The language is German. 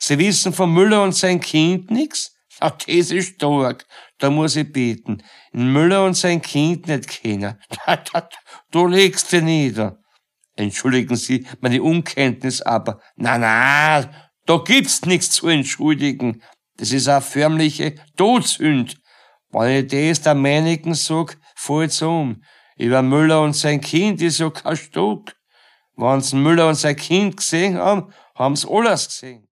Sie wissen von Müller und sein Kind nix? Na, das ist stark. Da muss ich beten. Müller und sein Kind nicht kennen. Du legst dich nieder. Entschuldigen Sie meine Unkenntnis, aber na, da gibt's nichts zu entschuldigen. Das ist eine förmliche Todsünd. Wenn ich das der Mänigen sag, fällt's um. Über Müller und sein Kind ist ja kein Stück. Wenn's Müller und sein Kind gesehen haben, haben's alles gesehen.